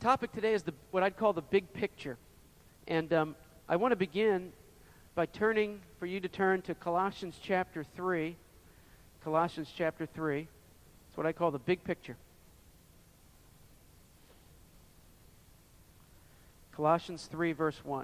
topic today is what I'd call the big picture. And I want to begin by for you to turn to Colossians chapter 3. Colossians chapter 3. It's what I call the big picture. Colossians 3, verse 1.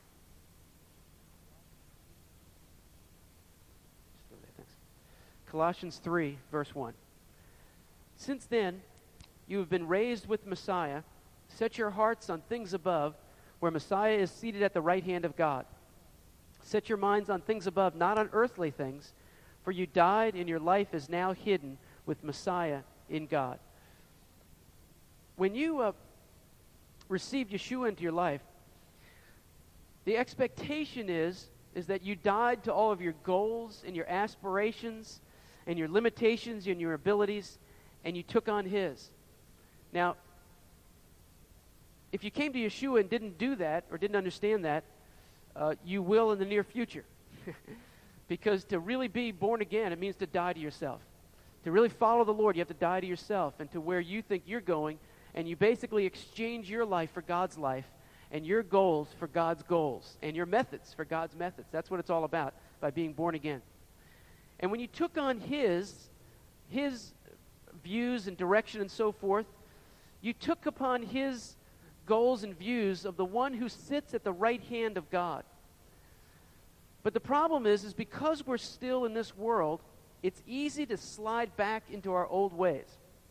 Colossians 3, verse 1. Since then, you have been raised with Messiah. Set your hearts on things above, where Messiah is seated at the right hand of God. Set your minds on things above, not on earthly things, for you died, and your life is now hidden with Messiah in God. When you received Yeshua into your life, the expectation is that you died to all of your goals and your aspirations and your limitations and your abilities, and you took on His. Now, if you came to Yeshua and didn't do that or didn't understand that, you will in the near future. Because to really be born again, it means to die to yourself. To really follow the Lord, you have to die to yourself and to where you think you're going, and you basically exchange your life for God's life and your goals for God's goals and your methods for God's methods. That's what it's all about by being born again. And when you took on His views and direction and so forth, you took upon His goals and views of the one who sits at the right hand of God. But the problem is because we're still in this world, it's easy to slide back into our old ways.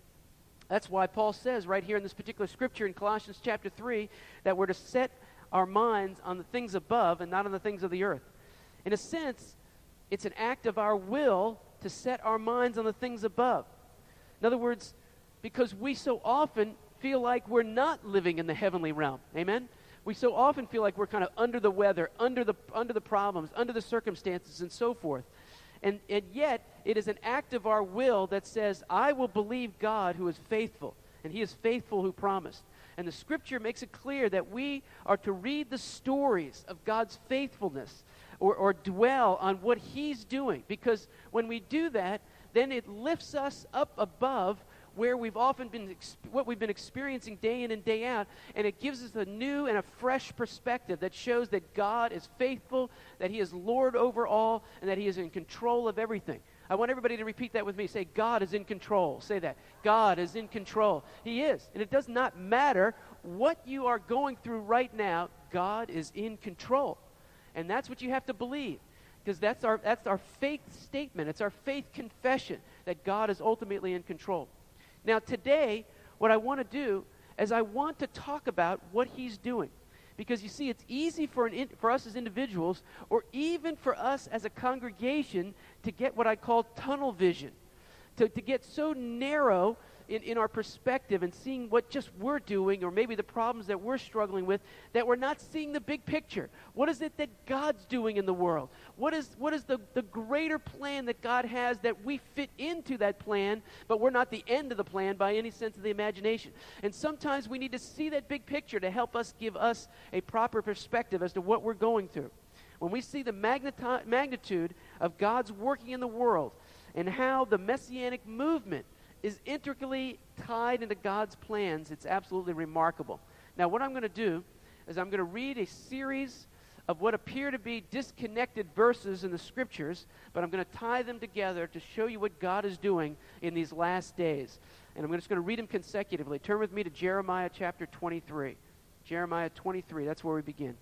That's why Paul says right here in this particular scripture in Colossians chapter 3 that we're to set our minds on the things above and not on the things of the earth. In a sense, it's an act of our will to set our minds on the things above. In other words, because we so often feel like we're not living in the heavenly realm. Amen? We so often feel like we're kind of under the weather, under the problems, under the circumstances, and so forth. And yet, it is an act of our will that says, I will believe God who is faithful, and He is faithful who promised. And the Scripture makes it clear that we are to read the stories of God's faithfulness or dwell on what He's doing. Because when we do that, then it lifts us up above where we've often been, what we've been experiencing day in and day out, and it gives us a new and a fresh perspective that shows that God is faithful, that He is Lord over all, and that He is in control of everything. I want everybody to repeat that with me. Say, God is in control. Say that. God is in control. He is. And it does not matter what you are going through right now, God is in control. And that's what you have to believe. Because that's our faith statement. It's our faith confession that God is ultimately in control. Now today, what I want to do is I want to talk about what He's doing. Because you see, it's easy for us as individuals, or even for us as a congregation, to get what I call tunnel vision. To get so narrow in our perspective and seeing what just we're doing, or maybe the problems that we're struggling with, that we're not seeing the big picture. What is it that God's doing in the world? What is the greater plan that God has that we fit into that plan, but we're not the end of the plan by any sense of the imagination? And sometimes we need to see that big picture to help us give us a proper perspective as to what we're going through. When we see the magnitude of God's working in the world and how the Messianic movement is intricately tied into God's plans, it's absolutely remarkable. Now, what I'm going to do is I'm going to read a series of what appear to be disconnected verses in the Scriptures, but I'm going to tie them together to show you what God is doing in these last days. And I'm just going to read them consecutively. Turn with me to Jeremiah chapter 23. Jeremiah 23, that's where we begin.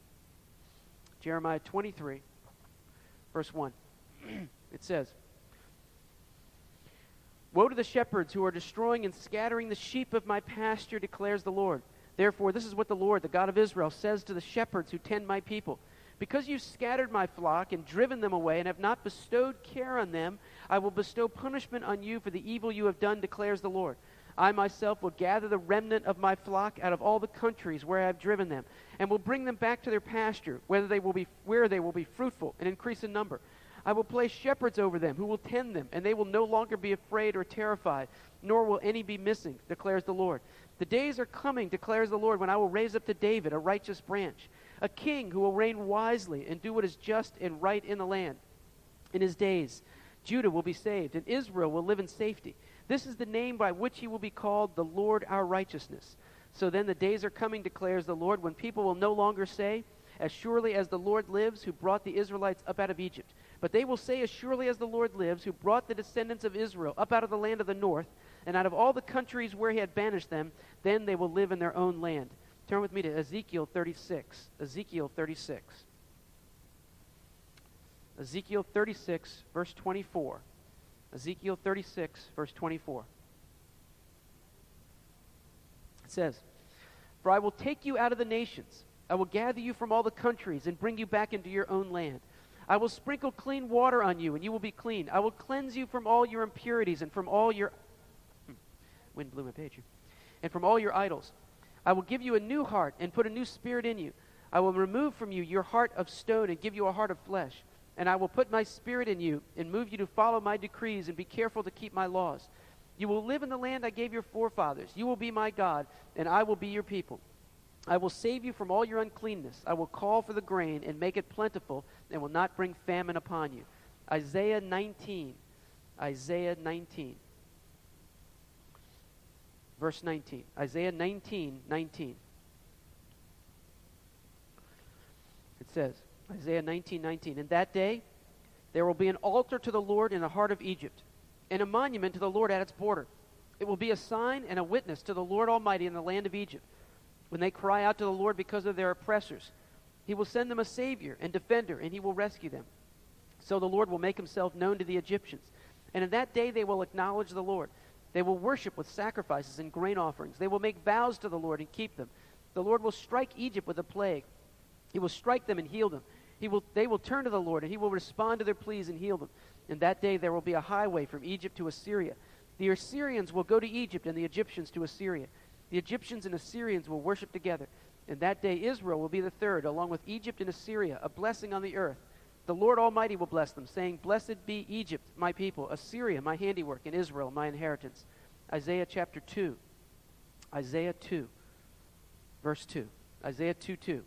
Jeremiah 23, verse 1. It says, Woe to the shepherds who are destroying and scattering the sheep of my pasture, declares the Lord. Therefore, this is what the Lord, the God of Israel, says to the shepherds who tend my people. Because you've scattered my flock and driven them away and have not bestowed care on them, I will bestow punishment on you for the evil you have done, declares the Lord. I myself will gather the remnant of my flock out of all the countries where I have driven them, and will bring them back to their pasture, where they will be fruitful and increase in number. I will place shepherds over them who will tend them, and they will no longer be afraid or terrified, nor will any be missing, declares the Lord. The days are coming, declares the Lord, when I will raise up to David a righteous branch, a king who will reign wisely and do what is just and right in the land. In his days, Judah will be saved, and Israel will live in safety. This is the name by which he will be called the Lord our righteousness. So then the days are coming, declares the Lord, when people will no longer say, as surely as the Lord lives, who brought the Israelites up out of Egypt. But they will say, as surely as the Lord lives, who brought the descendants of Israel up out of the land of the north, and out of all the countries where he had banished them, then they will live in their own land. Turn with me to Ezekiel 36. Ezekiel 36. Ezekiel 36, verse 24. Ezekiel 36, verse 24. It says, "For I will take you out of the nations. I will gather you from all the countries and bring you back into your own land. I will sprinkle clean water on you, and you will be clean. I will cleanse you from all your impurities and from all your..." Wind blew my page here. "And from all your idols. I will give you a new heart and put a new spirit in you. I will remove from you your heart of stone and give you a heart of flesh. And I will put my spirit in you and move you to follow my decrees and be careful to keep my laws. You will live in the land I gave your forefathers. You will be my God, and I will be your people. I will save you from all your uncleanness. I will call for the grain and make it plentiful and will not bring famine upon you." Isaiah 19. Isaiah 19. Verse 19. Isaiah 19, 19. It says, Isaiah 19, 19. "In that day there will be an altar to the Lord in the heart of Egypt, and a monument to the Lord at its border. It will be a sign and a witness to the Lord Almighty in the land of Egypt. When they cry out to the Lord because of their oppressors, he will send them a Savior and defender, and he will rescue them. So the Lord will make himself known to the Egyptians. And in that day they will acknowledge the Lord. They will worship with sacrifices and grain offerings. They will make vows to the Lord and keep them. The Lord will strike Egypt with a plague. He will strike them and heal them. They will turn to the Lord, and he will respond to their pleas and heal them. In that day there will be a highway from Egypt to Assyria. The Assyrians will go to Egypt, and the Egyptians to Assyria. The Egyptians and Assyrians will worship together. In that day Israel will be the third, along with Egypt and Assyria, a blessing on the earth. The Lord Almighty will bless them, saying, 'Blessed be Egypt, my people, Assyria, my handiwork, and Israel, my inheritance.'" Isaiah chapter 2. Isaiah 2, verse 2. Isaiah 2:2.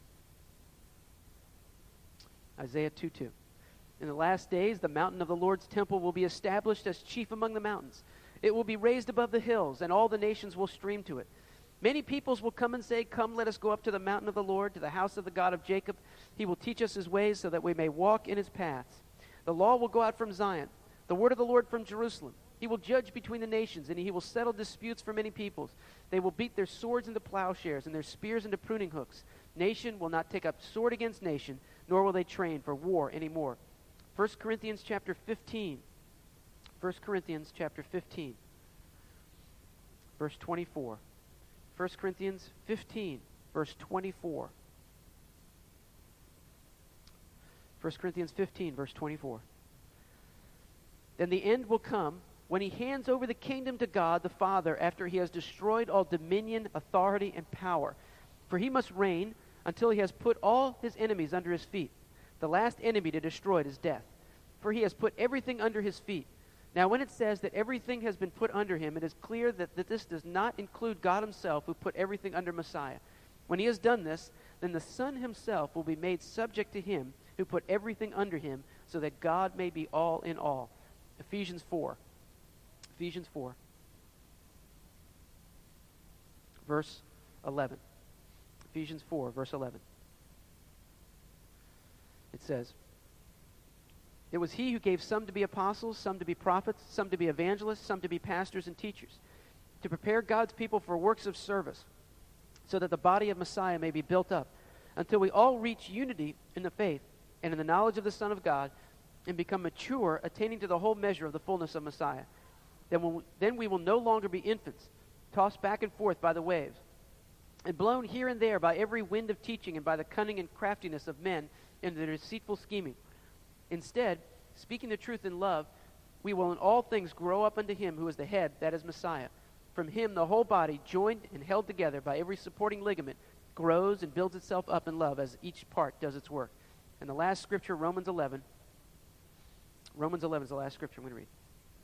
Isaiah 2:2. "In the last days, the mountain of the Lord's temple will be established as chief among the mountains. It will be raised above the hills, and all the nations will stream to it. Many peoples will come and say, 'Come, let us go up to the mountain of the Lord, to the house of the God of Jacob. He will teach us his ways so that we may walk in his paths.' The law will go out from Zion, the word of the Lord from Jerusalem. He will judge between the nations, and he will settle disputes for many peoples. They will beat their swords into plowshares and their spears into pruning hooks. Nation will not take up sword against nation, nor will they train for war anymore." 1 Corinthians chapter 15. 1 Corinthians chapter 15, verse 24. 1 Corinthians 15, verse 24. 1 Corinthians 15, verse 24. "Then the end will come when he hands over the kingdom to God the Father after he has destroyed all dominion, authority, and power. For he must reign until he has put all his enemies under his feet. The last enemy to destroy it is death. For he has put everything under his feet. Now when it says that everything has been put under him, it is clear that this does not include God himself, who put everything under Messiah. When he has done this, then the Son himself will be made subject to him who put everything under him, so that God may be all in all." Ephesians 4. Ephesians 4, verse 11. Ephesians 4, verse 11. It says, "It was he who gave some to be apostles, some to be prophets, some to be evangelists, some to be pastors and teachers, to prepare God's people for works of service, so that the body of Messiah may be built up, until we all reach unity in the faith and in the knowledge of the Son of God, and become mature, attaining to the whole measure of the fullness of Messiah. Then we will no longer be infants, tossed back and forth by the waves, and blown here and there by every wind of teaching and by the cunning and craftiness of men in their deceitful scheming. Instead, speaking the truth in love, we will in all things grow up unto him who is the head, that is Messiah. From him the whole body, joined and held together by every supporting ligament, grows and builds itself up in love as each part does its work." And the last scripture, Romans 11. Romans 11 is the last scripture I'm going to read.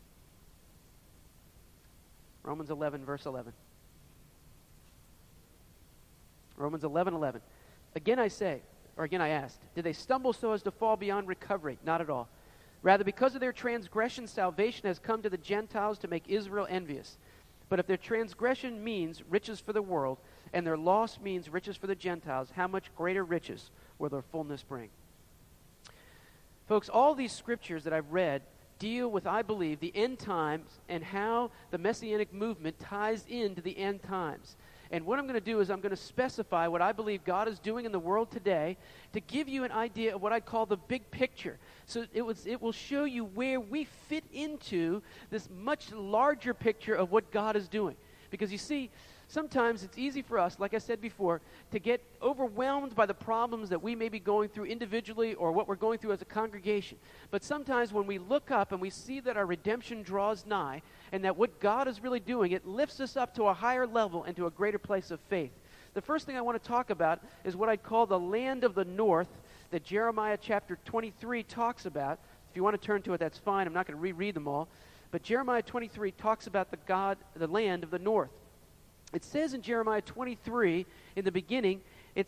Romans 11, verse 11. Romans 11:11. Again I asked, did they stumble so as to fall beyond recovery? Not at all. Rather, because of their transgression, salvation has come to the Gentiles to make Israel envious. But if their transgression means riches for the world, and their loss means riches for the Gentiles, how much greater riches will their fullness bring? Folks, all these scriptures that I've read deal with, I believe, the end times and how the Messianic movement ties into the end times. And what I'm going to do is I'm going to specify what I believe God is doing in the world today to give you an idea of what I call the big picture. So it will show you where we fit into this much larger picture of what God is doing. Because you see, sometimes it's easy for us, like I said before, to get overwhelmed by the problems that we may be going through individually or what we're going through as a congregation. But sometimes when we look up and we see that our redemption draws nigh and that what God is really doing, it lifts us up to a higher level and to a greater place of faith. The first thing I want to talk about is what I call the land of the north that Jeremiah chapter 23 talks about. If you want to turn to it, that's fine. I'm not going to reread them all. But Jeremiah 23 talks about the land of the north. It says in Jeremiah 23, in the beginning,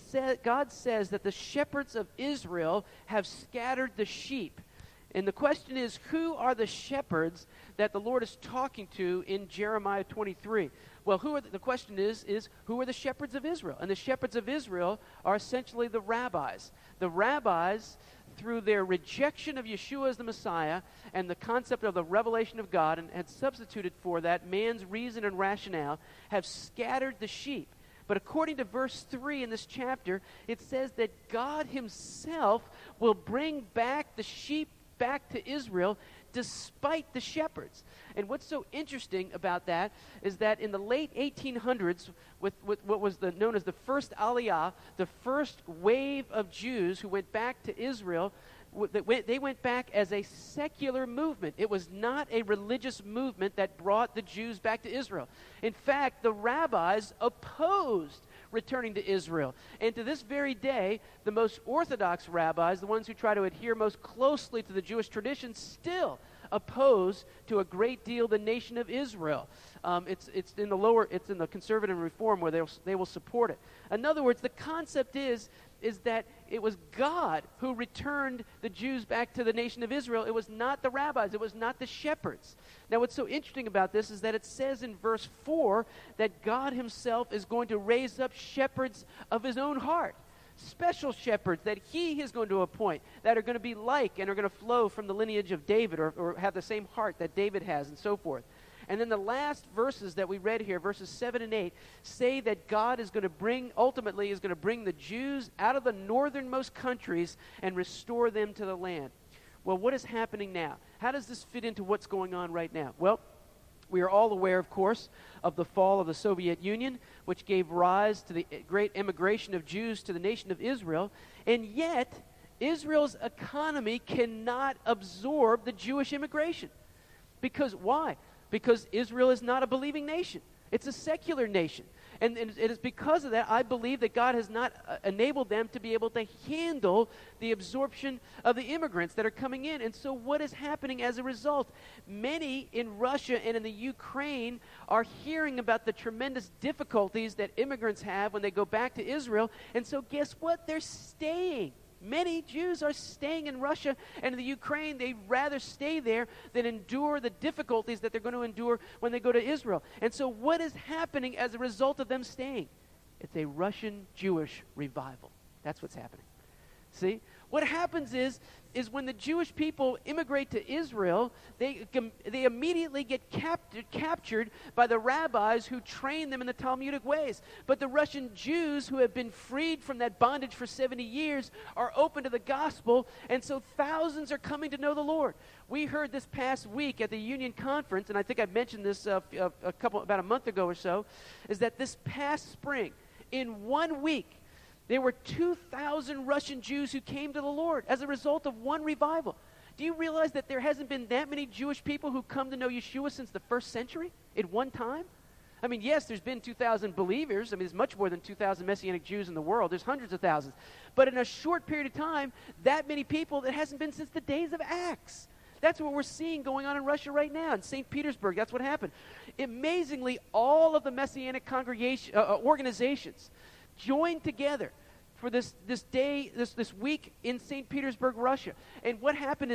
God says that the shepherds of Israel have scattered the sheep. And the question is, who are the shepherds that the Lord is talking to in Jeremiah 23? Well, the question is, who are the shepherds of Israel? And the shepherds of Israel are essentially the rabbis. The rabbis, through their rejection of Yeshua as the Messiah and the concept of the revelation of God, and had substituted for that man's reason and rationale, have scattered the sheep. But according to verse 3 in this chapter, it says that God himself will bring back the sheep back to Israel despite the shepherds. And what's so interesting about that is that in the late 1800s, with what was known as the first Aliyah, the first wave of Jews who went back to Israel, they went back as a secular movement. It was not a religious movement that brought the Jews back to Israel. In fact, the rabbis opposed returning to Israel. And to this very day, the most orthodox rabbis, the ones who try to adhere most closely to the Jewish tradition, still oppose to a great deal the nation of Israel. It's in the conservative reform where they will support it. In other words, the concept is that it was God who returned the Jews back to the nation of Israel. It was not the rabbis. It was not the shepherds. Now, what's so interesting about this is that it says in verse 4 that God himself is going to raise up shepherds of his own heart. Special shepherds that he is going to appoint, that are going to be like and are going to flow from the lineage of David, or have the same heart that David has, and so forth. And then the last verses that we read here, verses 7 and 8, say that God is going to ultimately is going to bring the Jews out of the northernmost countries and restore them to the land. Well, what is happening now? How does this fit into what's going on right now? Well, we are all aware, of course, of the fall of the Soviet Union, which gave rise to the great emigration of Jews to the nation of Israel. And yet, Israel's economy cannot absorb the Jewish immigration. Because why? Because Israel is not a believing nation. It's a secular nation. And it is because of that, I believe, that God has not enabled them to be able to handle the absorption of the immigrants that are coming in. And so what is happening as a result? Many in Russia and in the Ukraine are hearing about the tremendous difficulties that immigrants have when they go back to Israel. And so guess what? They're staying. Many Jews are staying in Russia and in the Ukraine. They'd rather stay there than endure the difficulties that they're going to endure when they go to Israel. And so what is happening as a result of them staying? It's a Russian Jewish revival. That's what's happening. See? What happens is when the Jewish people immigrate to Israel, they immediately get captured by the rabbis who train them in the Talmudic ways. But the Russian Jews who have been freed from that bondage for 70 years are open to the gospel, and so thousands are coming to know the Lord. We heard this past week at the Union Conference, and I think I mentioned this about a month ago or so, is that this past spring, in 1 week, there were 2,000 Russian Jews who came to the Lord as a result of one revival. Do you realize that there hasn't been that many Jewish people who come to know Yeshua since the first century at one time? I mean, yes, there's been 2,000 believers. I mean, there's much more than 2,000 Messianic Jews in the world. There's hundreds of thousands. But in a short period of time, that many people, it hasn't been since the days of Acts. That's what we're seeing going on in Russia right now. In St. Petersburg, that's what happened. Amazingly, all of the Messianic organizations joined together for this week in St. Petersburg, Russia. And what happened is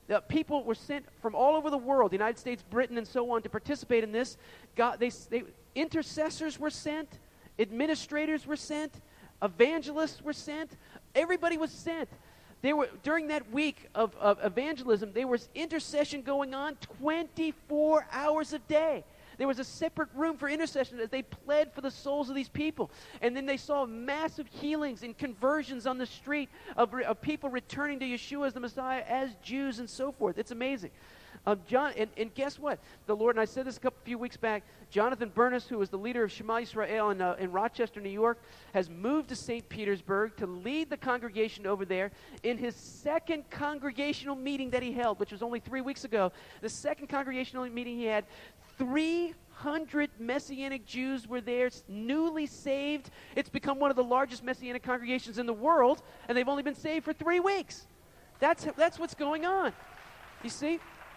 People were sent from all over the world, the United States, Britain, and so on, to participate in this. Intercessors were sent, administrators were sent, evangelists were sent. Everybody was sent. During that week of evangelism, there was intercession going on 24 hours a day. There was a separate room for intercession as they pled for the souls of these people. And then they saw massive healings and conversions on the street of people returning to Yeshua as the Messiah, as Jews, and so forth. It's amazing. And guess what? The Lord, and I said this a few weeks back, Jonathan Bernis, who was the leader of Shema Yisrael in Rochester, New York, has moved to St. Petersburg to lead the congregation over there. In his second congregational meeting that he held, which was only 3 weeks ago, the second congregational meeting he had, 300 Messianic Jews were there, newly saved. It's become one of the largest Messianic congregations in the world, and they've only been saved for 3 weeks. That's what's going on. You see?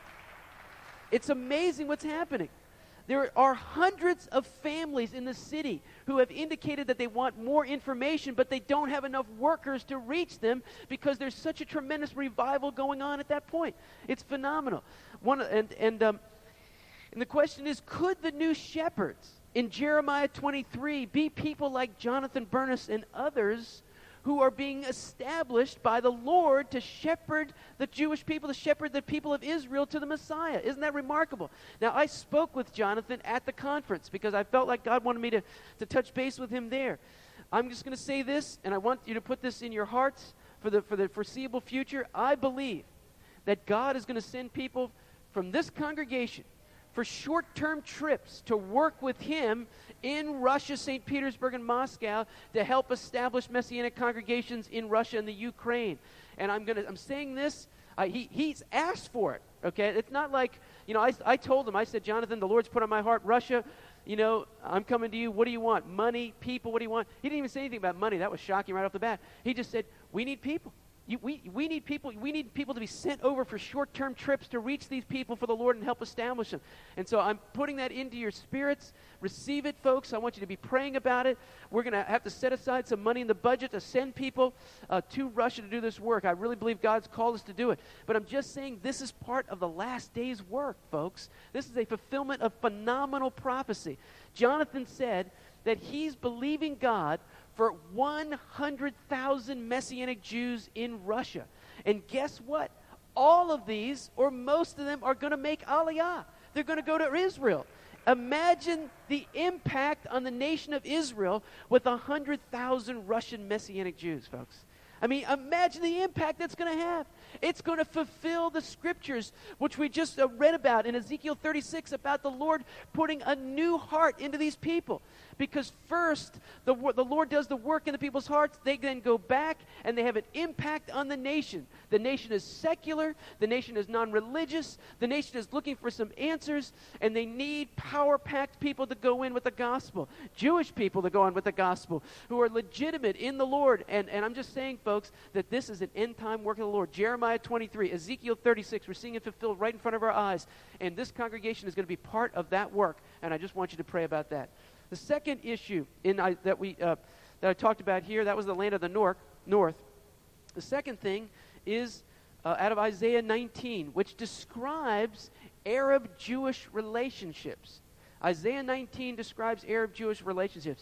It's amazing what's happening. There are hundreds of families in the city who have indicated that they want more information, but they don't have enough workers to reach them because there's such a tremendous revival going on at that point. It's phenomenal. And the question is, could the new shepherds in Jeremiah 23 be people like Jonathan Bernis and others who are being established by the Lord to shepherd the Jewish people, to shepherd the people of Israel to the Messiah? Isn't that remarkable? Now, I spoke with Jonathan at the conference because I felt like God wanted me to touch base with him there. I'm just going to say this, and I want you to put this in your hearts for the foreseeable future. I believe that God is going to send people from this congregation for short-term trips to work with him in Russia, St. Petersburg, and Moscow to help establish Messianic congregations in Russia and the Ukraine. And I'm saying this, he's asked for it, okay? It's not like, I told him, I said, Jonathan, the Lord's put on my heart, Russia, I'm coming to you. What do you want? Money, people, what do you want? He didn't even say anything about money. That was shocking right off the bat. He just said, we need people. We need people. We need people to be sent over for short-term trips to reach these people for the Lord and help establish them. And so I'm putting that into your spirits. Receive it, folks. I want you to be praying about it. We're going to have to set aside some money in the budget to send people to Russia to do this work. I really believe God's called us to do it. But I'm just saying this is part of the last day's work, folks. This is a fulfillment of phenomenal prophecy. Jonathan said that he's believing God for 100,000 Messianic Jews in Russia. And guess what? All of these, or most of them, are going to make Aliyah. They're going to go to Israel. Imagine the impact on the nation of Israel with 100,000 Russian Messianic Jews, folks. I mean, imagine the impact that's going to have. It's going to fulfill the scriptures, which we just read about in Ezekiel 36, about the Lord putting a new heart into these people. Because first, the Lord does the work in the people's hearts. They then go back, and they have an impact on the nation. The nation is secular. The nation is non-religious. The nation is looking for some answers, and they need power-packed people to go in with the gospel. Jewish people to go in with the gospel, who are legitimate in the Lord. And I'm just saying, folks, that this is an end-time work of the Lord. Jeremiah 23, Ezekiel 36, we're seeing it fulfilled right in front of our eyes. And this congregation is going to be part of that work, and I just want you to pray about that. The second issue that I talked about here, that was the land of the north. The second thing is out of Isaiah 19, which describes Arab-Jewish relationships. Isaiah 19 describes Arab-Jewish relationships.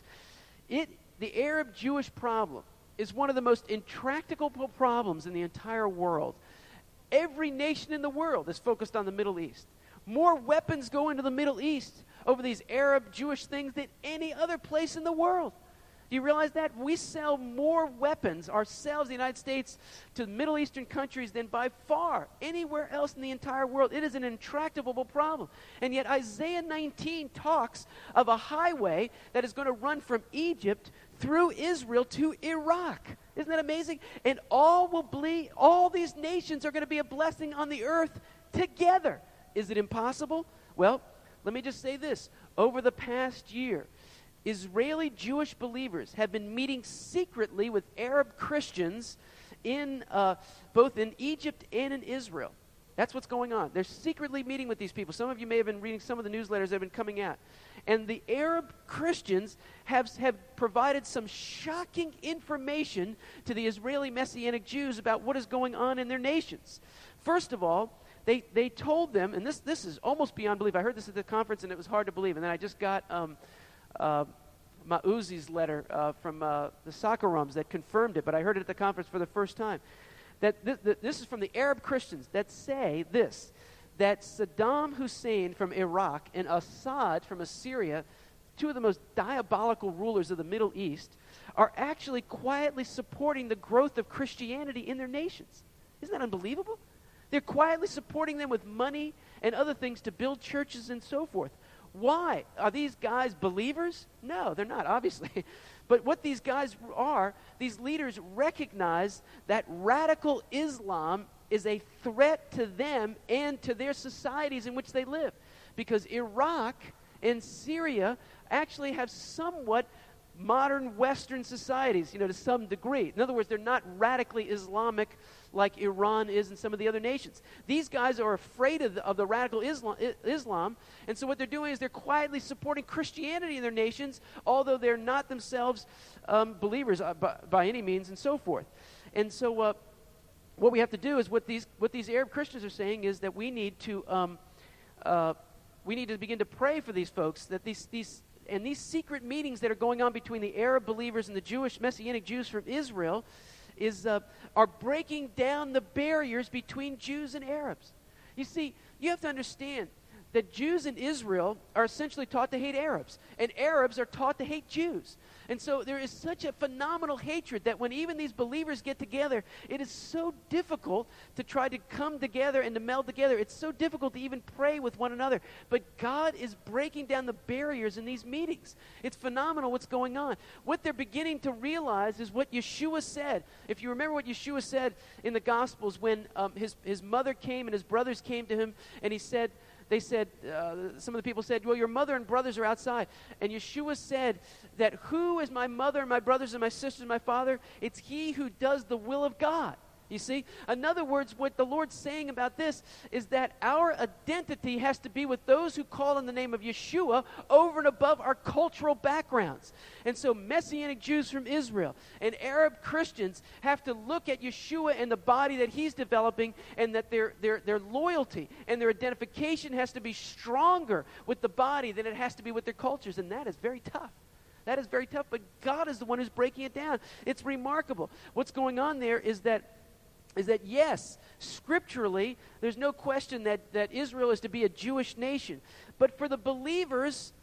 The Arab-Jewish problem is one of the most intractable problems in the entire world. Every nation in the world is focused on the Middle East. More weapons go into the Middle East over these Arab-Jewish things than any other place in the world. Do you realize that? We sell more weapons ourselves, the United States, to Middle Eastern countries than by far anywhere else in the entire world. It is an intractable problem. And yet Isaiah 19 talks of a highway that is going to run from Egypt through Israel to Iraq. Isn't that amazing? And all these nations are going to be a blessing on the earth together. Is it impossible? Well, let me just say this. Over the past year, Israeli Jewish believers have been meeting secretly with Arab Christians both in Egypt and in Israel. That's what's going on. They're secretly meeting with these people. Some of you may have been reading some of the newsletters that have been coming out. And the Arab Christians have provided some shocking information to the Israeli Messianic Jews about what is going on in their nations. First of all, they told them, and this is almost beyond belief. I heard this at the conference, and it was hard to believe. And then I just got Mauzi's letter from the Sakarams that confirmed it, but I heard it at the conference for the first time. That this is from the Arab Christians that say this, that Saddam Hussein from Iraq and Assad from Assyria, two of the most diabolical rulers of the Middle East, are actually quietly supporting the growth of Christianity in their nations. Isn't that unbelievable? They're quietly supporting them with money and other things to build churches and so forth. Why? Are these guys believers? No, they're not, obviously. But what these guys are, these leaders recognize that radical Islam is a threat to them and to their societies in which they live. Because Iraq and Syria actually have somewhat modern Western societies, to some degree. In other words, they're not radically Islamic like Iran is and some of the other nations. These guys are afraid of the radical Islam, and so what they're doing is they're quietly supporting Christianity in their nations, although they're not themselves believers by any means and so forth. And so what we have to do is what these Arab Christians are saying is that we need to begin to pray for these folks, that these secret meetings that are going on between the Arab believers and the Jewish Messianic Jews from Israel are breaking down the barriers between Jews and Arabs. You see, you have to understand that Jews in Israel are essentially taught to hate Arabs, and Arabs are taught to hate Jews. And so there is such a phenomenal hatred that when even these believers get together, it is so difficult to try to come together and to meld together. It's so difficult to even pray with one another. But God is breaking down the barriers in these meetings. It's phenomenal what's going on. What they're beginning to realize is what Yeshua said. If you remember what Yeshua said in the Gospels when his mother came and his brothers came to him, and some of the people said, well, your mother and brothers are outside. And Yeshua said that who is my mother and my brothers and my sisters and my father? It's he who does the will of God. You see? In other words, what the Lord's saying about this is that our identity has to be with those who call in the name of Yeshua over and above our cultural backgrounds. And so Messianic Jews from Israel and Arab Christians have to look at Yeshua and the body that he's developing, and that their loyalty and their identification has to be stronger with the body than it has to be with their cultures. And that is very tough. That is very tough, but God is the one who's breaking it down. It's remarkable. What's going on there is that yes, scripturally, there's no question that Israel is to be a Jewish nation. But for believers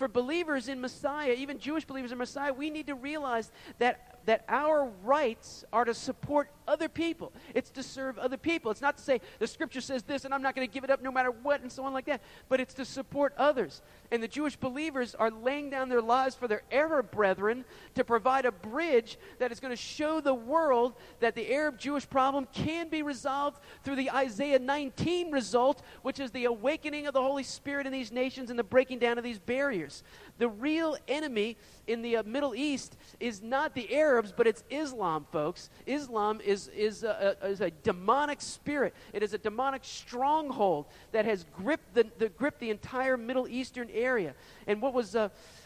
in Messiah, even Jewish believers in Messiah, we need to realize that our rights are to support other people. It's to serve other people. It's not to say the scripture says this and I'm not going to give it up no matter what and so on like that. But it's to support others. And the Jewish believers are laying down their lives for their Arab brethren to provide a bridge that is going to show the world that the Arab-Jewish problem can be resolved through the Isaiah 19 result, which is the awakening of the Holy Spirit in these nations and the breaking down of these barriers. The real enemy in the Middle East is not the Arabs, but it's Islam, folks. Islam is a demonic spirit. It is a demonic stronghold that has gripped the entire Middle Eastern area. And what was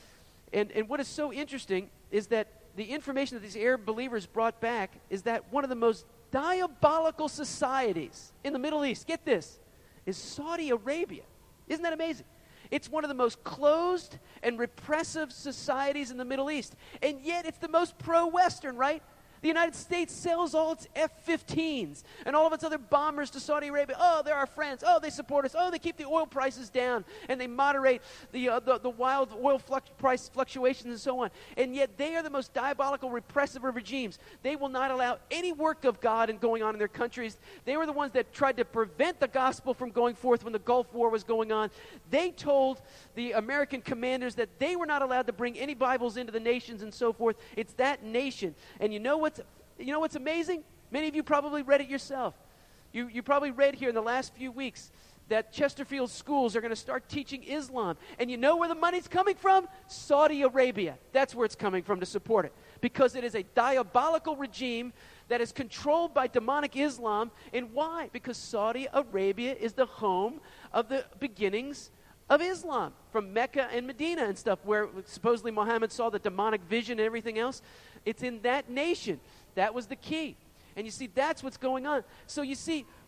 and what is so interesting is that the information that these Arab believers brought back is that one of the most diabolical societies in the Middle East, get this, is Saudi Arabia. Isn't that amazing? It's one of the most closed and repressive societies in the Middle East. And yet it's the most pro-Western, right? The United States sells all its F-15s and all of its other bombers to Saudi Arabia. Oh, they're our friends. Oh, they support us. Oh, they keep the oil prices down, and they moderate the wild oil price fluctuations and so on. And yet they are the most diabolical, repressive of regimes. They will not allow any work of God going on in their countries. They were the ones that tried to prevent the gospel from going forth when the Gulf War was going on. They told the American commanders that they were not allowed to bring any Bibles into the nations and so forth. It's that nation. And you know what's amazing? Many of you probably read it yourself. You probably read here in the last few weeks that Chesterfield schools are going to start teaching Islam. And you know where the money's coming from? Saudi Arabia. That's where it's coming from to support it. Because it is a diabolical regime that is controlled by demonic Islam. And why? Because Saudi Arabia is the home of the beginnings of Islam, from Mecca and Medina and stuff, where supposedly Muhammad saw the demonic vision and everything else. It's in that nation. That was the key. And you see, that's what's going on. So you see,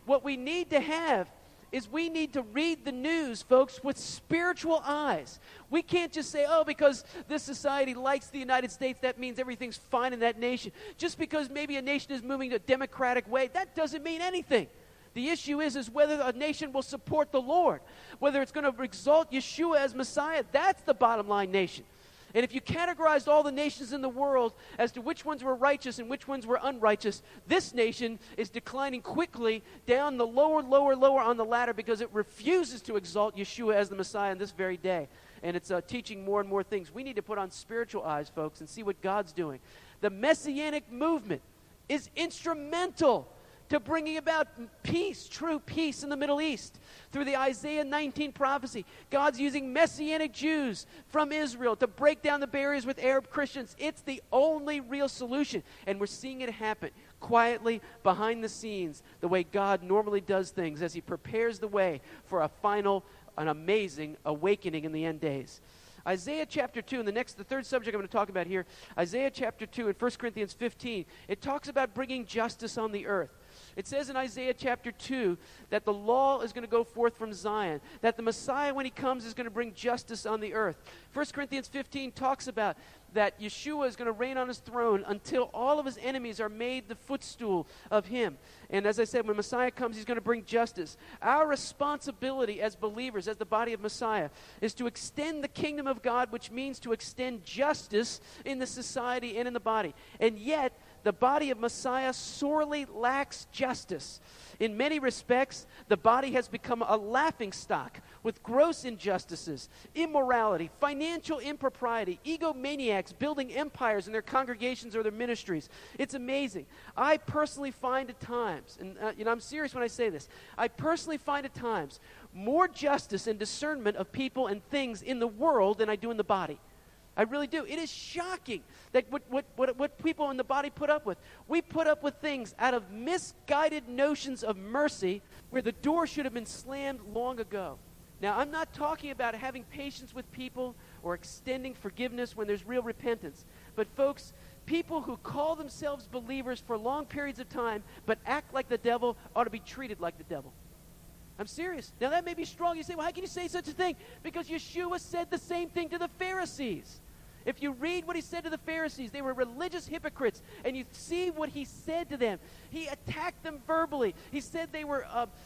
what we need to have is we need to read the news, folks, with spiritual eyes. We can't just say, oh, because this society likes the United States, that means everything's fine in that nation. Just because maybe a nation is moving a democratic way, that doesn't mean anything. The issue is whether a nation will support the Lord, whether it's going to exalt Yeshua as Messiah. That's the bottom line nation. And if you categorized all the nations in the world as to which ones were righteous and which ones were unrighteous, this nation is declining quickly down the lower on the ladder because it refuses to exalt Yeshua as the Messiah in this very day. And it's teaching more and more things. We need to put on spiritual eyes, folks, and see what God's doing. The Messianic movement is instrumental to bringing about peace, true peace in the Middle East. Through the Isaiah 19 prophecy, God's using Messianic Jews from Israel to break down the barriers with Arab Christians. It's the only real solution, and we're seeing it happen quietly behind the scenes, the way God normally does things as he prepares the way for a final, an amazing awakening in the end days. Isaiah chapter 2, and the third subject I'm going to talk about here, Isaiah chapter 2 and 1 Corinthians 15, it talks about bringing justice on the earth. It says in Isaiah chapter 2 that the law is going to go forth from Zion, that the Messiah, when he comes, is going to bring justice on the earth. 1 Corinthians 15 talks about that Yeshua is going to reign on his throne until all of his enemies are made the footstool of him. And as I said, when Messiah comes, he's going to bring justice. Our responsibility as believers, as the body of Messiah, is to extend the kingdom of God, which means to extend justice in the society and in the body. And yet, the body of Messiah sorely lacks justice. In many respects, the body has become a laughingstock with gross injustices, immorality, financial impropriety, egomaniacs building empires in their congregations or their ministries. It's amazing. I personally find at times, and I'm serious when I say this, I personally find at times more justice and discernment of people and things in the world than I do in the body. I really do. It is shocking that what people in the body put up with. We put up with things out of misguided notions of mercy where the door should have been slammed long ago. Now, I'm not talking about having patience with people or extending forgiveness when there's real repentance. But folks, people who call themselves believers for long periods of time but act like the devil ought to be treated like the devil. I'm serious. Now, that may be strong. You say, well, how can you say such a thing? Because Yeshua said the same thing to the Pharisees. If you read what he said to the Pharisees, they were religious hypocrites, and you see what he said to them. He attacked them verbally. He said they were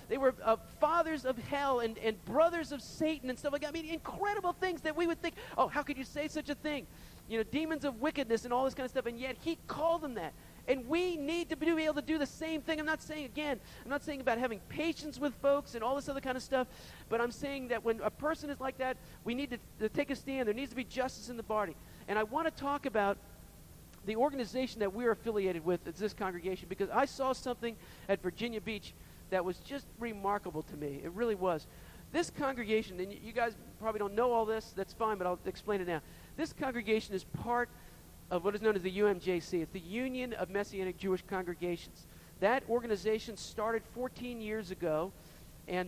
fathers of hell and brothers of Satan and stuff like that. I mean, incredible things that we would think, oh, how could you say such a thing? You know, demons of wickedness and all this kind of stuff, and yet he called them that. And we need to be able to do the same thing. I'm not saying about having patience with folks and all this other kind of stuff, but I'm saying that when a person is like that, we need to take a stand. There needs to be justice in the body. And I want to talk about the organization that we're affiliated with as this congregation, because I saw something at Virginia Beach that was just remarkable to me. It really was. This congregation, and you guys probably don't know all this, that's fine, but I'll explain it now. This congregation is part of what is known as the UMJC. It's the Union of Messianic Jewish Congregations. That organization started 14 years ago, and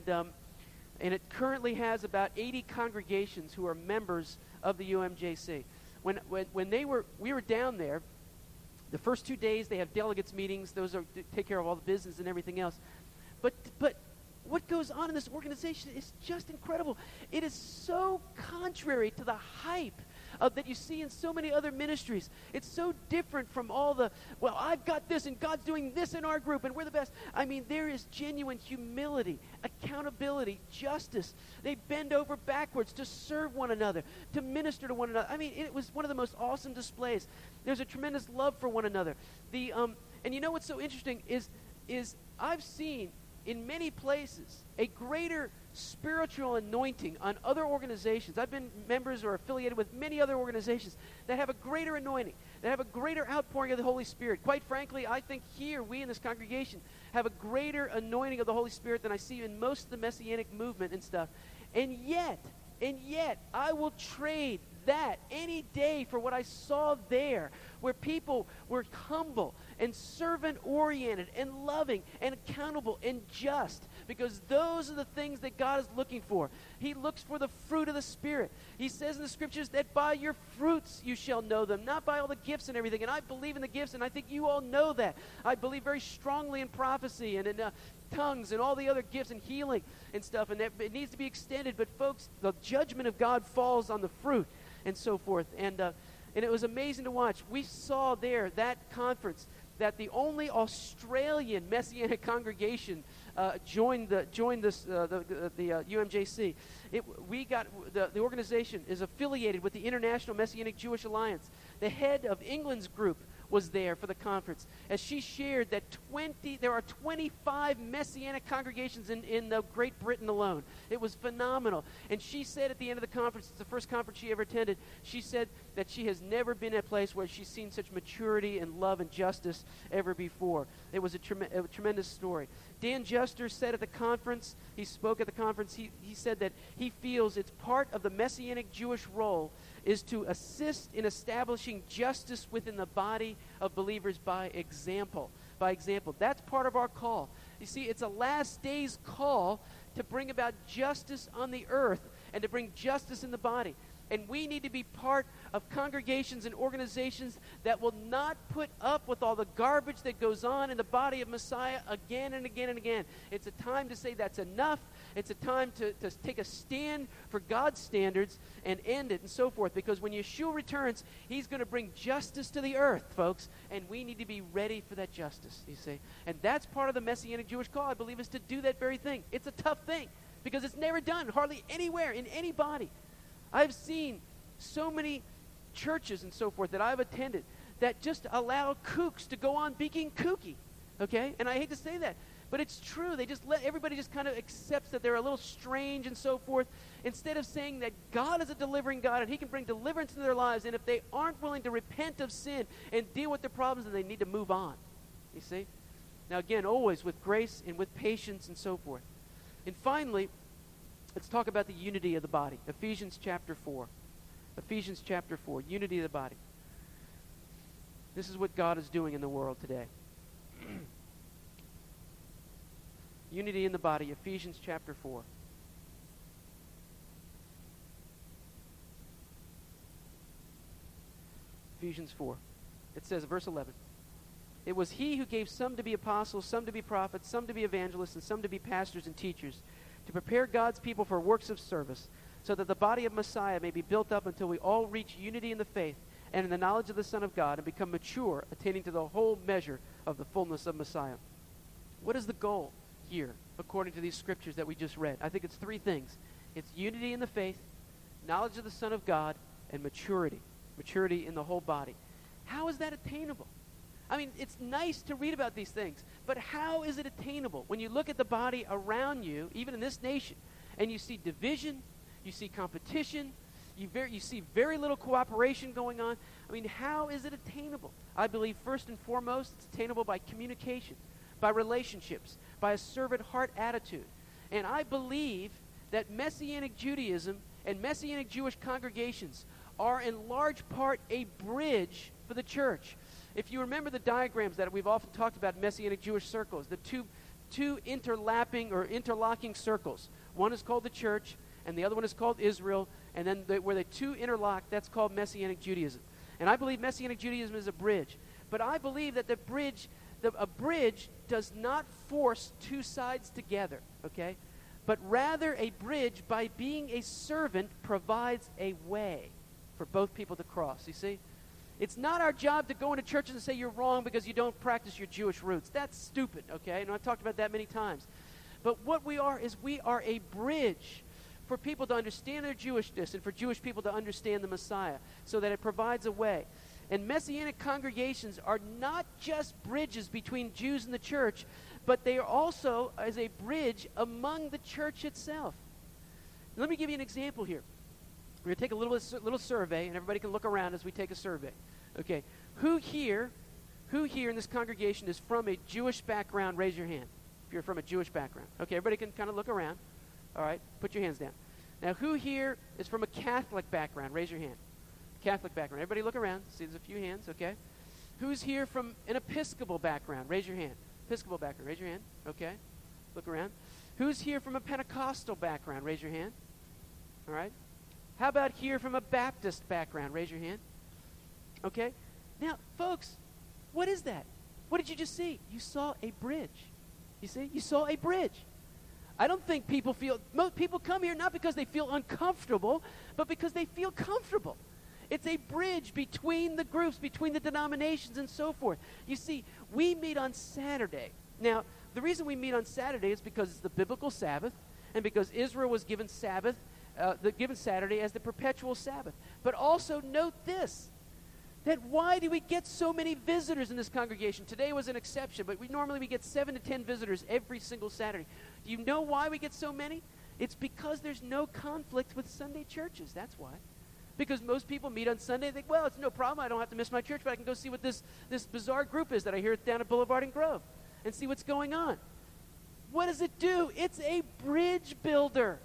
it currently has about 80 congregations who are members of the UMJC. When we were down there, the first 2 days they have delegates meetings. Those take care of all the business and everything else. But what goes on in this organization is just incredible. It is so contrary to the hype that you see in so many other ministries. It's so different from all the, well, I've got this and God's doing this in our group and we're the best. I mean, there is genuine humility, accountability, justice. They bend over backwards to serve one another, to minister to one another. I mean, it was one of the most awesome displays. There's a tremendous love for one another. And you know what's so interesting is I've seen in many places a greater spiritual anointing on other organizations. I've been members or affiliated with many other organizations that have a greater anointing, that have a greater outpouring of the Holy Spirit. Quite frankly, I think here, we in this congregation have a greater anointing of the Holy Spirit than I see in most of the Messianic movement and stuff. And yet, I will trade that any day for what I saw there, where people were humble and servant-oriented and loving and accountable and just, because those are the things that God is looking for. He looks for the fruit of the Spirit. He says in the Scriptures that by your fruits you shall know them, not by all the gifts and everything. And I believe in the gifts, and I think you all know that. I believe very strongly in prophecy and in tongues and all the other gifts and healing and stuff, and that it needs to be extended. But folks, the judgment of God falls on the fruit and so forth. And it was amazing to watch. We saw there, that conference, that the only Australian Messianic congregation joined the UMJC. The organization is affiliated with the International Messianic Jewish Alliance. The head of England's group was there for the conference, as she shared that there are 25 Messianic congregations in Great Britain alone. It was phenomenal. And she said at the end of the conference, it's the first conference she ever attended, she said that she has never been at a place where she's seen such maturity and love and justice ever before. It was a tremendous story. Dan Juster said at the conference, he spoke at the conference, he said that he feels it's part of the Messianic Jewish role is to assist in establishing justice within the body of believers by example. By example. That's part of our call. You see, it's a last days call to bring about justice on the earth and to bring justice in the body. And we need to be part of congregations and organizations that will not put up with all the garbage that goes on in the body of Messiah again and again and again. It's a time to say that's enough. It's a time to take a stand for God's standards and end it and so forth. Because when Yeshua returns, he's going to bring justice to the earth, folks. And we need to be ready for that justice, you see. And that's part of the Messianic Jewish call, I believe, is to do that very thing. It's a tough thing because it's never done hardly anywhere in any body. I've seen so many churches and so forth that I've attended that just allow kooks to go on being kooky, okay? And I hate to say that, but it's true. They just let everybody just kind of accepts that they're a little strange and so forth, instead of saying that God is a delivering God and he can bring deliverance into their lives. And if they aren't willing to repent of sin and deal with their problems, then they need to move on, you see? Now, again, always with grace and with patience and so forth. And finally, let's talk about the unity of the body. Ephesians chapter 4. Ephesians chapter 4, unity of the body. This is what God is doing in the world today. Unity in the body, Ephesians chapter 4. Ephesians 4. It says, verse 11, "It was he who gave some to be apostles, some to be prophets, some to be evangelists, and some to be pastors and teachers, to prepare God's people for works of service, so that the body of Messiah may be built up until we all reach unity in the faith and in the knowledge of the Son of God and become mature, attaining to the whole measure of the fullness of Messiah." What is the goal here, according to these scriptures that we just read? I think it's three things. It's unity in the faith, knowledge of the Son of God, and maturity. Maturity in the whole body. How is that attainable? I mean, it's nice to read about these things, but how is it attainable? When you look at the body around you, even in this nation, and you see division, you see competition, you see very little cooperation going on. I mean, how is it attainable? I believe first and foremost, it's attainable by communication, by relationships, by a servant heart attitude. And I believe that Messianic Judaism and Messianic Jewish congregations are in large part a bridge for the church. If you remember the diagrams that we've often talked about in Messianic Jewish circles, the two interlapping or interlocking circles. One is called the church, and the other one is called Israel, and then where the two interlock, that's called Messianic Judaism. And I believe Messianic Judaism is a bridge. But I believe that a bridge does not force two sides together, okay? But rather a bridge, by being a servant, provides a way for both people to cross, you see? It's not our job to go into churches and say you're wrong because you don't practice your Jewish roots. That's stupid, okay? And I've talked about that many times. But what we are is we are a bridge for people to understand their Jewishness and for Jewish people to understand the Messiah, so that it provides a way. And Messianic congregations are not just bridges between Jews and the church, but they are also as a bridge among the church itself. Let me give you an example here. We're going to take a little survey, and everybody can look around as we take a survey. Okay, who here in this congregation is from a Jewish background? Raise your hand if you're from a Jewish background. Okay, everybody can kind of look around. All right, put your hands down. Now, who here is from a Catholic background? Raise your hand. Catholic background. Everybody look around. See, there's a few hands, okay? Who's here from an Episcopal background? Raise your hand. Episcopal background. Raise your hand. Okay. Look around. Who's here from a Pentecostal background? Raise your hand. All right. How about here from a Baptist background? Raise your hand. Okay. Now, folks, what is that? What did you just see? You saw a bridge. You see? You saw a bridge. I don't think people come here not because they feel uncomfortable, but because they feel comfortable. It's a bridge between the groups, between the denominations, and so forth. You see, we meet on Saturday. Now, the reason we meet on Saturday is because it's the biblical Sabbath, and because Israel was given given Saturday as the perpetual Sabbath. But also note this, that why do we get so many visitors in this congregation? Today was an exception, but normally we get 7 to 10 visitors every single Saturday. Do you know why we get so many? It's because there's no conflict with Sunday churches. That's why. Because most people meet on Sunday and think, well, it's no problem. I don't have to miss my church, but I can go see what this bizarre group is that I hear down at Boulevard and Grove and see what's going on. What does it do? It's a bridge builder.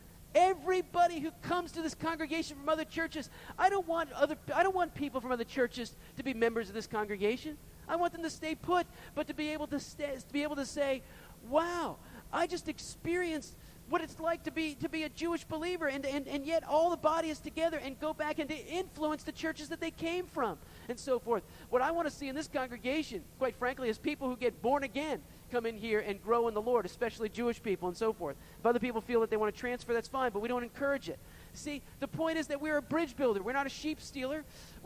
Everybody who comes to this congregation from other churches, I don't want people from other churches to be members of this congregation. I want them to stay put, but to be able to say, wow, I just experienced what it's like to be a Jewish believer, and yet all the body is together and go back and to influence the churches that they came from, and so forth. What I want to see in this congregation, quite frankly, is people who get born again come in here and grow in the Lord, especially Jewish people and so forth. If other people feel that they want to transfer, that's fine, but we don't encourage it. See, the point is that we're a bridge builder. We're not a sheep stealer.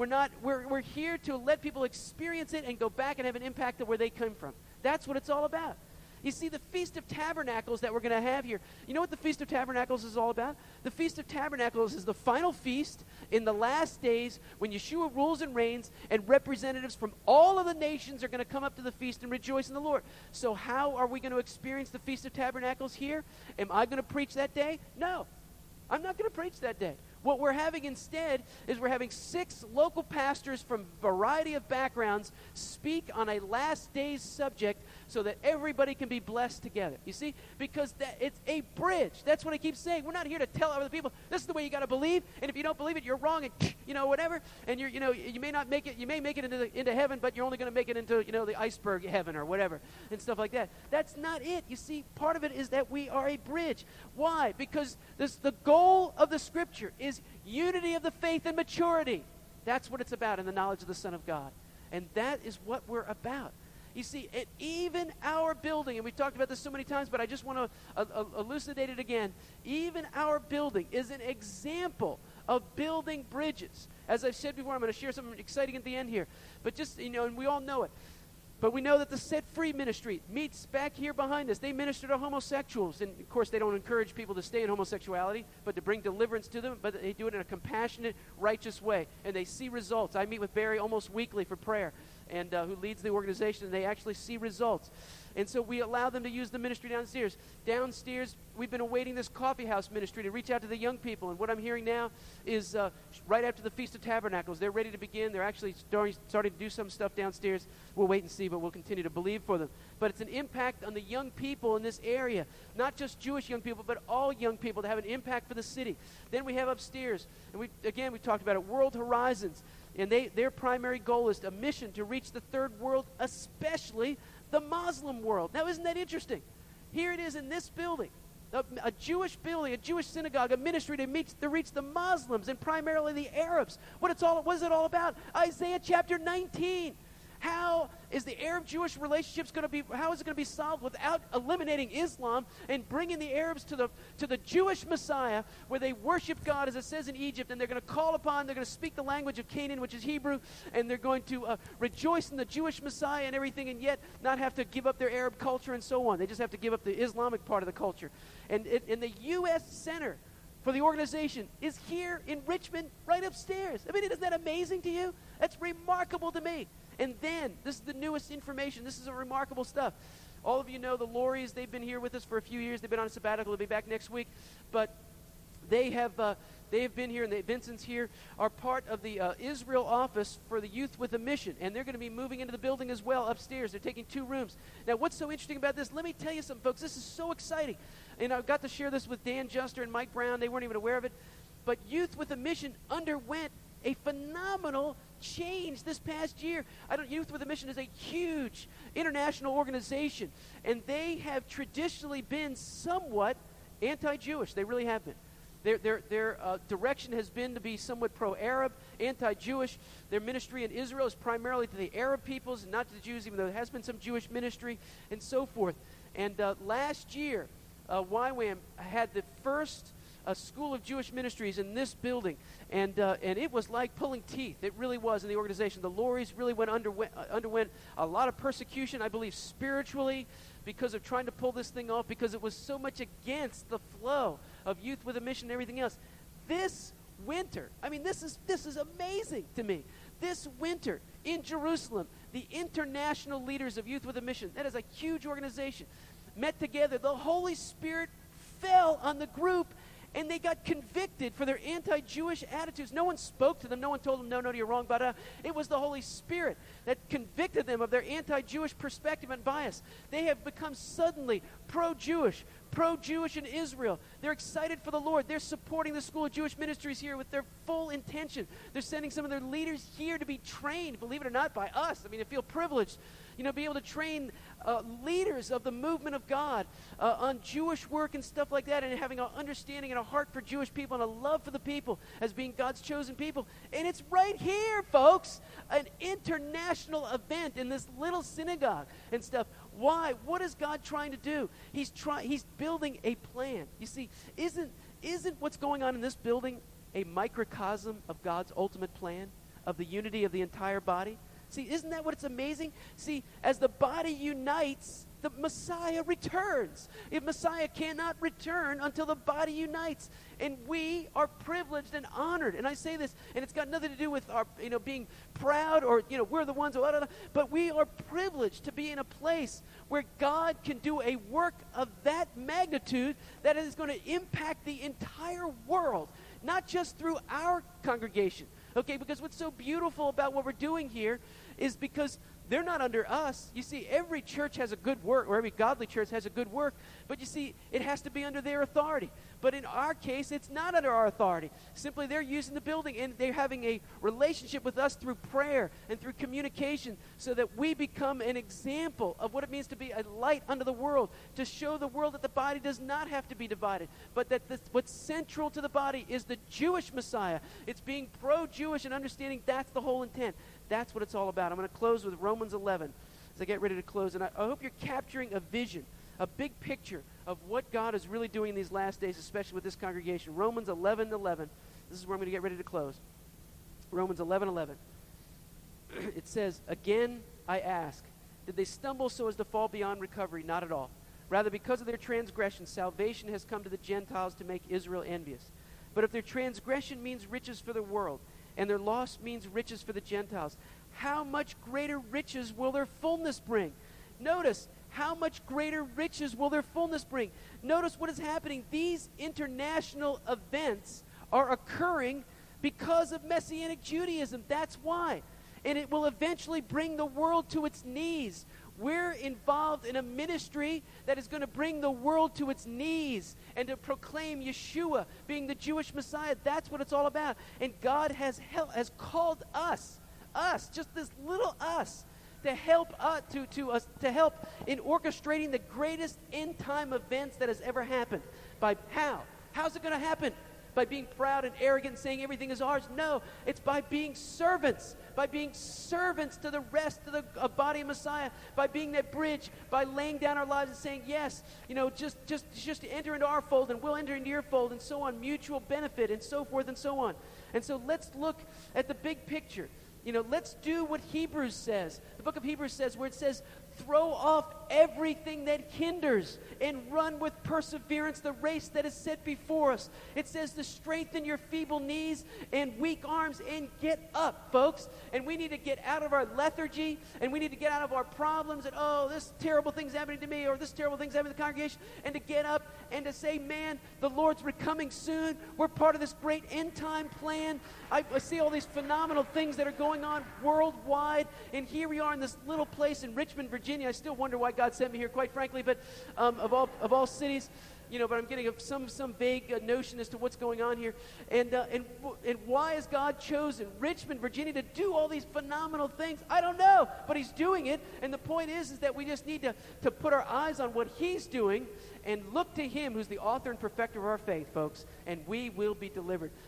We're here to let people experience it and go back and have an impact of where they come from. That's what it's all about. You see, the Feast of Tabernacles that we're going to have here, you know what the Feast of Tabernacles is all about? The Feast of Tabernacles is the final feast in the last days when Yeshua rules and reigns, and representatives from all of the nations are going to come up to the feast and rejoice in the Lord. So how are we going to experience the Feast of Tabernacles here? Am I going to preach that day? No. I'm not going to preach that day. What we're having instead is we're having 6 local pastors from a variety of backgrounds speak on a last day's subject so that everybody can be blessed together. You see? Because it's a bridge. That's what I keep saying. We're not here to tell other people, this is the way you got to believe, and if you don't believe it, you're wrong, and whatever. And you may not make it, you may make it into heaven, but you're only going to make it into, the iceberg heaven or whatever, and stuff like that. That's not it. You see, part of it is that we are a bridge. Why? Because the goal of the Scripture is unity of the faith and maturity. That's what it's about in the knowledge of the Son of God. And that is what we're about. You see, even our building, and we've talked about this so many times, but I just want to elucidate it again. Even our building is an example of building bridges. As I've said before, I'm going to share something exciting at the end here. But just, and we all know it. But we know that the Set Free Ministry meets back here behind us. They minister to homosexuals. And, of course, they don't encourage people to stay in homosexuality, but to bring deliverance to them. But they do it in a compassionate, righteous way. And they see results. I meet with Barry almost weekly for prayer, and who leads the organization, and they actually see results. And so we allow them to use the ministry downstairs. Downstairs, we've been awaiting this coffee house ministry to reach out to the young people. And what I'm hearing now is right after the Feast of Tabernacles, they're ready to begin. They're actually starting to do some stuff downstairs. We'll wait and see, but we'll continue to believe for them. But it's an impact on the young people in this area. Not just Jewish young people, but all young people to have an impact for the city. Then we have upstairs, and we talked about it, World Horizons. And their primary goal is a mission to reach the third world, especially the Muslim world. Now, isn't that interesting? Here it is in this building, a Jewish building, a Jewish synagogue, a ministry to reach the Muslims and primarily the Arabs. What is it all about? Isaiah chapter 19. How is the Arab-Jewish relationships going to be? How is it going to be solved without eliminating Islam and bringing the Arabs to the Jewish Messiah, where they worship God, as it says in Egypt, and they're going to they're going to speak the language of Canaan, which is Hebrew, and they're going to rejoice in the Jewish Messiah and everything, and yet not have to give up their Arab culture and so on. They just have to give up the Islamic part of the culture. And the U.S. Center for the organization is here in Richmond, right upstairs. I mean, isn't that amazing to you? That's remarkable to me. And then, this is the newest information. This is a remarkable stuff. All of you know the Lauries. They've been here with us for a few years. They've been on a sabbatical. They'll be back next week. But they have been here, and Vincent's here, are part of the Israel office for the Youth with a Mission. And they're going to be moving into the building as well upstairs. They're taking 2 rooms. Now, what's so interesting about this? Let me tell you something, folks. This is so exciting. And I got to share this with Dan Juster and Mike Brown. They weren't even aware of it. But Youth with a Mission underwent a phenomenal change this past year. Youth with a Mission is a huge international organization, and they have traditionally been somewhat anti-Jewish. They really have been. Their direction has been to be somewhat pro-Arab, anti-Jewish. Their ministry in Israel is primarily to the Arab peoples and not to the Jews, even though there has been some Jewish ministry and so forth. And last year, YWAM had the first School of Jewish Ministries in this building, and it was like pulling teeth. It really was in the organization. The Lauries really underwent a lot of persecution, I believe, spiritually, because of trying to pull this thing off, because it was so much against the flow of Youth with a Mission and everything else. This winter, I mean, this is amazing to me. This winter in Jerusalem, the international leaders of Youth with a Mission, that is a huge organization, met together. The Holy Spirit fell on the group, and they got convicted for their anti-Jewish attitudes. No one spoke to them. No one told them, no, you're wrong. But it was the Holy Spirit that convicted them of their anti-Jewish perspective and bias. They have become suddenly pro-Jewish in Israel. They're excited for the Lord. They're supporting the School of Jewish Ministries here with their full intention. They're sending some of their leaders here to be trained, believe it or not, by us. I mean, I feel privileged, be able to train leaders of the movement of God on Jewish work and stuff like that, and having an understanding and a heart for Jewish people and a love for the people as being God's chosen people. And it's right here, folks, an international event in this little synagogue and stuff. Why? What is God trying to do? He's building a plan. You see, isn't what's going on in this building a microcosm of God's ultimate plan of the unity of the entire body? See, isn't that what's amazing? See, as the body unites, the Messiah returns. If Messiah cannot return until the body unites. And we are privileged and honored. And I say this, and it's got nothing to do with our, being proud or, we're the ones, but we are privileged to be in a place where God can do a work of that magnitude that is going to impact the entire world, not just through our congregation. Okay, because what's so beautiful about what we're doing here is because they're not under us. You see, every church has a good work, or every godly church has a good work, but you see, it has to be under their authority. But in our case, it's not under our authority. Simply, they're using the building, and they're having a relationship with us through prayer and through communication so that we become an example of what it means to be a light unto the world, to show the world that the body does not have to be divided, but that what's central to the body is the Jewish Messiah. It's being pro-Jewish and understanding that's the whole intent. That's what it's all about. I'm going to close with Romans 11 as I get ready to close. And I hope you're capturing a vision, a big picture of what God is really doing in these last days, especially with this congregation. Romans 11:11. This is where I'm going to get ready to close. Romans 11:11. It says, "Again I ask, did they stumble so as to fall beyond recovery? Not at all. Rather, because of their transgression, salvation has come to the Gentiles to make Israel envious. But if their transgression means riches for the world, and their loss means riches for the Gentiles, how much greater riches will their fullness bring?" Notice, how much greater riches will their fullness bring? Notice what is happening. These international events are occurring because of Messianic Judaism. That's why. And it will eventually bring the world to its knees. We're involved in a ministry that is going to bring the world to its knees and to proclaim Yeshua being the Jewish Messiah. That's what it's all about. And God has called us, just this little us, to help to help in orchestrating the greatest end time events that has ever happened. By how? How's it going to happen? By being proud and arrogant and saying everything is ours? No, it's by being servants. By being servants to the rest of the body of Messiah. By being that bridge. By laying down our lives and saying, yes, just enter into our fold and we'll enter into your fold and so on. Mutual benefit and so forth and so on. And so let's look at the big picture. Let's do what Hebrews says. The book of Hebrews says, where it says, throw off everything that hinders and run with perseverance the race that is set before us. It says to strengthen your feeble knees and weak arms and get up, folks. And we need to get out of our lethargy, and we need to get out of our problems and, this terrible thing's happening to me, or this terrible thing's happening to the congregation, and to get up and to say, man, the Lord's coming soon. We're part of this great end time plan. I see all these phenomenal things that are going on worldwide, and here we are in this little place in Richmond, Virginia. I still wonder why God sent me here, quite frankly, but of all cities. but I'm getting some vague notion as to what's going on here. And why has God chosen Richmond, Virginia, to do all these phenomenal things? I don't know, but He's doing it. And the point is that we just need to put our eyes on what He's doing and look to Him, who's the author and perfecter of our faith, folks, and we will be delivered.